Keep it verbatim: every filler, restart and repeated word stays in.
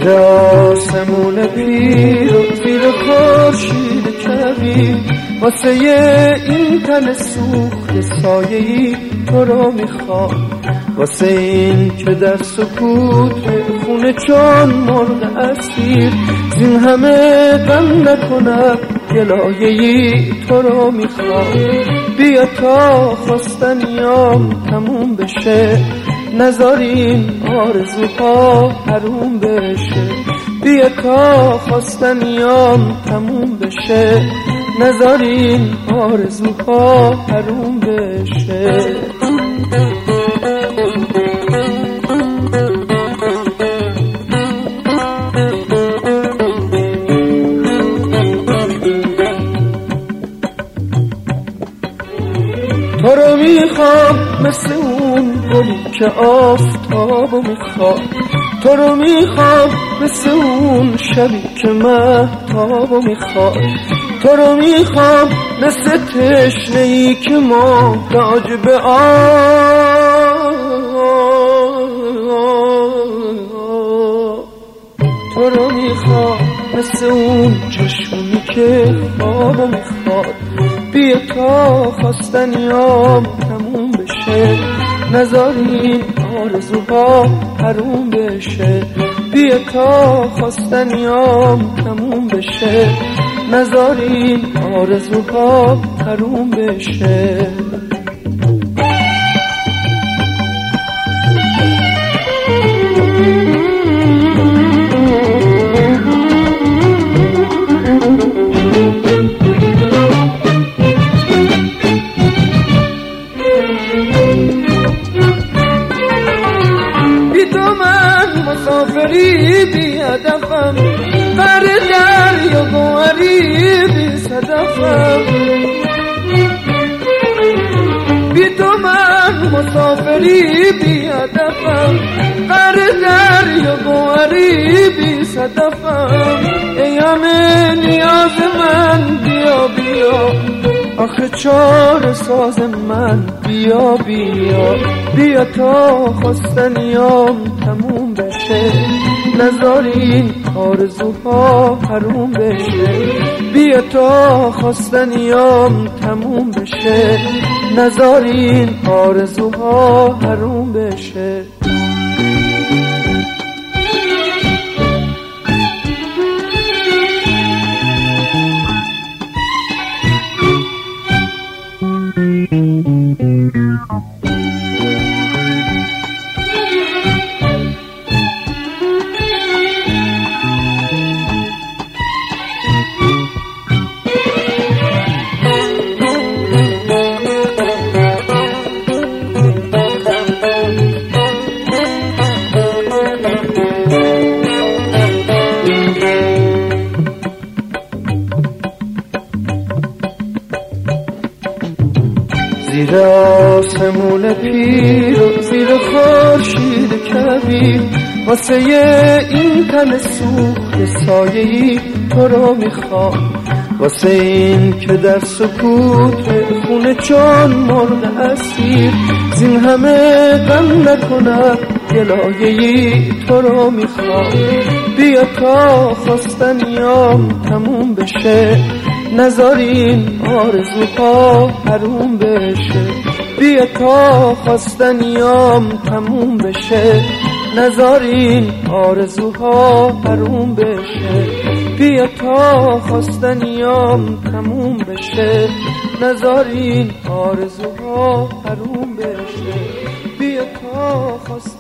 زیر آسمون پیر و زیر خورشید کبیر، واسه این تن سوخت سایه‌ای تو رو میخواد، واسه این که در سکوت خونه چون مرغ اسیر، زین همه غم نکنم گلایه‌ای تو رو میخواد. بیا تا خواستنیام تموم بشه، نذارین آرزوها حروم بشه. بیا تا خواستنیام تموم بشه، نذارین آرزوها حروم بشه. تو رو میخوام مثل اون گلی که آفتابو میخواد، تو رو میخوام مثل اون شبی که مهتابو میخواد، تو رو میخوام مثل تشنه‌ای که محتاج به آب، تو رو میخوام مثل اون چشمی که خوابو میخواد. بیا تا خواستنیام تموم بشه، نذارین آرزوها حروم بشه. بیا تا خواستنیام تموم بشه، نذارین آرزوها حروم بشه. مسافری بی هدفم، بر دریا گوهری بی صدفم. بی تو من مسافری بی هدفم، بر دریا گوهری بی صدفم. ای همه نیاز من بیا بیا، آخه چاره ساز من بیا بیا. بیا تا خواستنیام تموم بشه، نذارین آرزوها حروم بشه. بیا تا خواستنیام تموم بشه، نذارین آرزوها حروم بشه. زیر آسمون پیر و زیر خورشید کبیر، واسه این تن سوخت سایه‌ای تو رو میخواد، واسه این که در سکوت خونه چون مرغ اسیر، زین همه غم نکنم گلایه‌ای تو رو میخواد. بیا تا خواستنیام تموم بشه، نذارین آرزوها حروم بشه. بیا تا خواستنیام تموم بشه، نذارین آرزوها حروم بشه. بیا تا خواستنیام تموم بشه، نذارین آرزوها حروم بشه. بیا تا خواستنیام